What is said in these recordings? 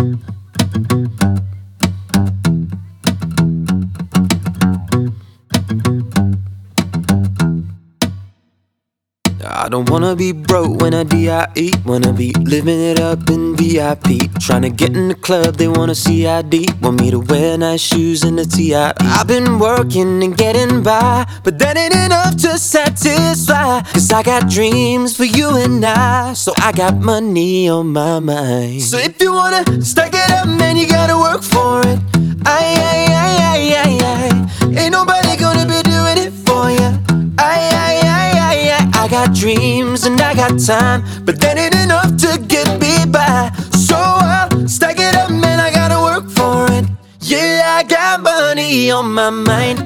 I don't wanna be broke when I D.I.E. Wanna be living it up in VIP. Tryna get in the club, they wanna see ID. Want me to wear nice shoes and a T.I. I've been working and getting by, but that ain't enough to satisfy. Cause I got dreams for you and I, so I got money on my mind. So if you wanna stack it up, man, you gotta work for it. Ain't nobody gonna be doing it for you. I got dreams and I got time, but that ain't enough to get me by. So I'll stack it up, man, I gotta work for it. Yeah, I got money on my mind.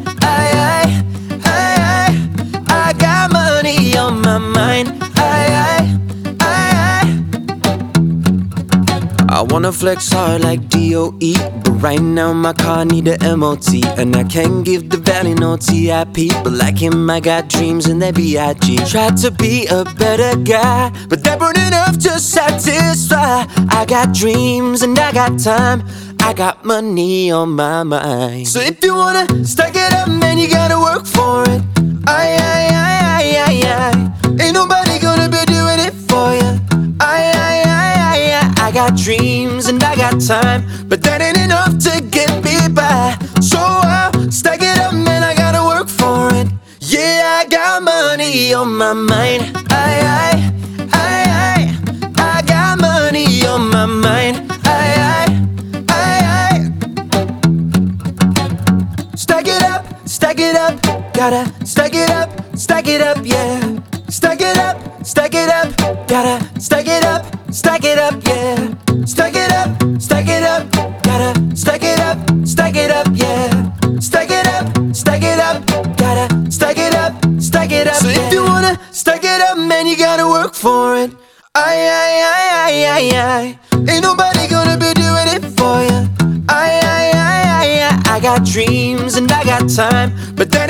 I got money on my mind. I wanna flex hard like DOE, but right now my car need a MOT. And I can't give the valley no TIP, but like him I got dreams and that B.I.G. Tried to be a better guy, but that weren't enough to satisfy. I got dreams and I got time, I got money on my mind. So if you wanna stack it up, man, you gotta work for it. Ain't nobody gonna be doing it for you. I got dreams and I got time, but that ain't enough to get me by. So I'll stack it up, man, I gotta work for it. Yeah, I got money on my mind. I got money on my mind. Stack it up, gotta stack it up, yeah. Stack it up, gotta stack it up, yeah. Stack it up, gotta stack it up, yeah. Stack it up, gotta stack it up. So if you wanna stack it up, man, you gotta work for it. Ain't nobody gonna be doing it for you. I got dreams and I got time, but that